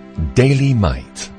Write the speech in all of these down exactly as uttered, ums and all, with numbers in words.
Daily Might.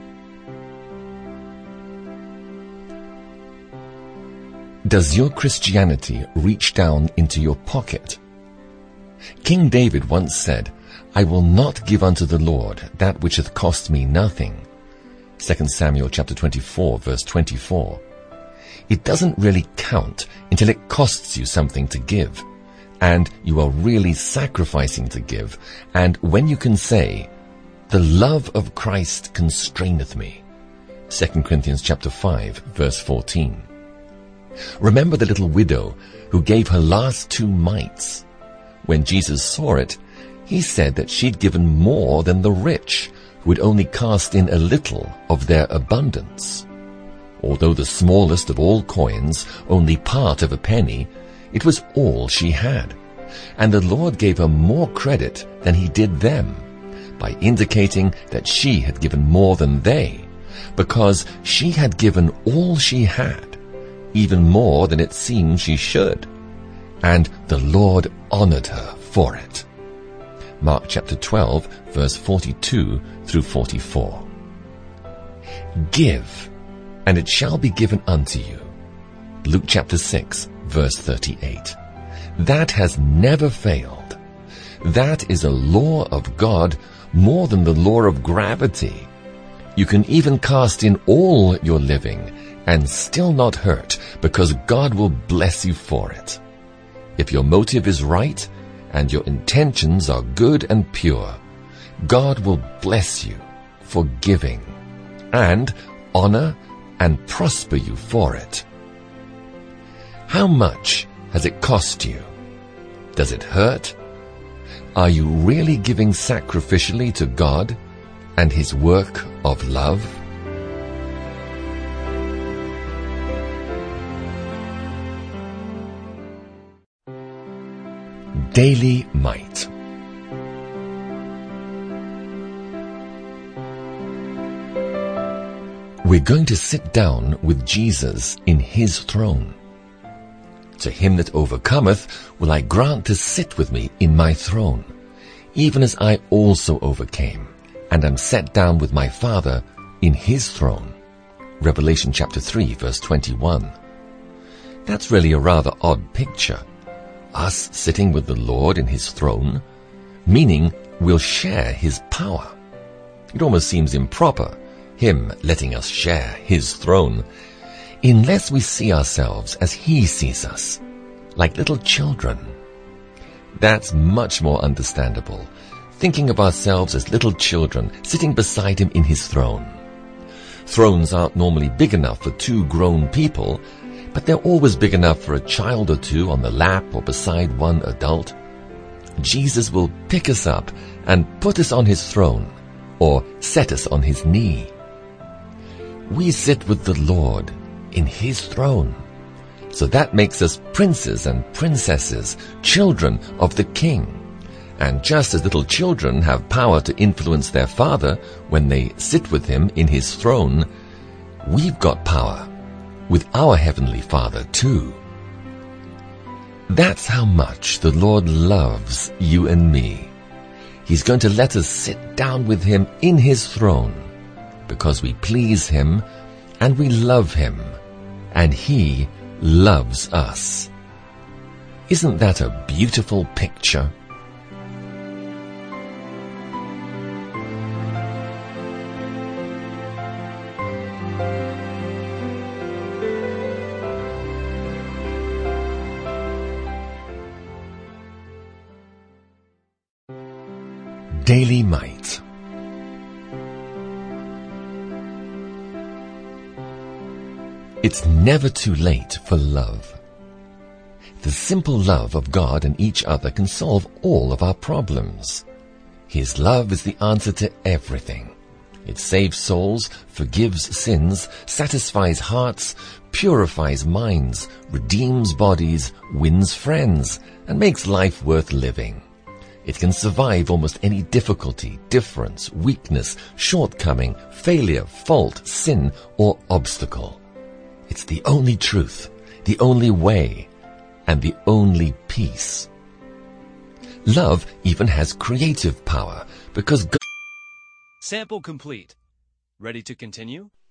Does your Christianity reach down into your pocket? King David once said, "I will not give unto the Lord that which hath cost me nothing." Second Samuel chapter twenty-four, verse twenty-four. It doesn't really count until it costs you something to give, and you are really sacrificing to give, and when you can say, "The love of Christ constraineth me." Second Corinthians chapter five, verse fourteen. Remember the little widow who gave her last two mites. When Jesus saw it, he said that she'd given more than the rich, who had only cast in a little of their abundance. Although the smallest of all coins, only part of a penny, it was all she had. And the Lord gave her more credit than he did them, by indicating that she had given more than they, because she had given all she had, even more than it seemed she should. And the Lord honored her for it. Mark chapter twelve, verse forty-two through forty-four. Give, and it shall be given unto you. Luke chapter six, verse thirty-eight. That has never failed. That is a law of God more than the law of gravity. You can even cast in all your living and still not hurt, because God will bless you for it. If your motive is right and your intentions are good and pure, God will bless you for giving and honor and prosper you for it. How much has it cost you? Does it hurt? Are you really giving sacrificially to God and his work of love? Daily Might. We're going to sit down with Jesus in his throne. To him that overcometh will I grant to sit with me in my throne, even as I also overcame, and am set down with my Father in his throne. Revelation chapter three, verse twenty-one. That's really a rather odd picture. Us sitting with the Lord in his throne, meaning we'll share his power. It almost seems improper, him letting us share his throne, unless we see ourselves as he sees us, like little children. That's much more understandable, thinking of ourselves as little children sitting beside him in his throne. Thrones aren't normally big enough for two grown people, but they're always big enough for a child or two on the lap or beside one adult. Jesus will pick us up and put us on his throne, or set us on his knee. We sit with the Lord in his throne, so that makes us princes and princesses, children of the King. And just as little children have power to influence their father when they sit with him in his throne, we've got power with our Heavenly Father too. That's how much the Lord loves you and me. He's going to let us sit down with him in his throne, because we please him and we love him, and he loves us. Isn't that a beautiful picture? Daily Might. It's never too late for love. The simple love of God and each other can solve all of our problems. His love is the answer to everything. It saves souls, forgives sins, satisfies hearts, purifies minds, redeems bodies, wins friends, and makes life worth living. It can survive almost any difficulty, difference, weakness, shortcoming, failure, fault, sin, or obstacle. It's the only truth, the only way, and the only peace. Love even has creative power, because God Sample complete. Ready to continue?